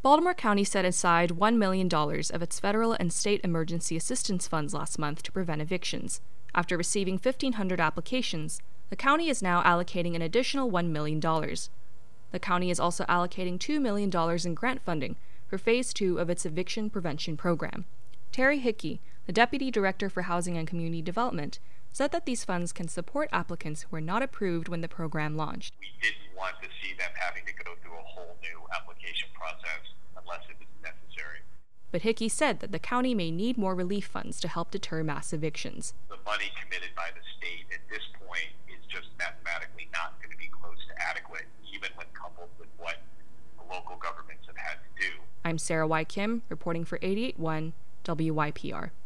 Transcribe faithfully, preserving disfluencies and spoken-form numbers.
Baltimore County set aside one million dollars of its federal and state emergency assistance funds last month to prevent evictions. After receiving fifteen hundred applications, the county is now allocating an additional one million dollars. The county is also allocating two million dollars in grant funding for Phase two of its eviction prevention program. Terry Hickey, the Deputy Director for Housing and Community Development, said that these funds can support applicants who were not approved when the program launched. We didn't want to see them having to go through a whole new application process unless it was necessary. But Hickey said that the county may need more relief funds to help deter mass evictions. The money committed by the state at this point is just mathematically not going to be close to adequate, even when coupled with what the local governments have had to do. I'm Sarah Y. Kim, reporting for eighty-eight point one W Y P R.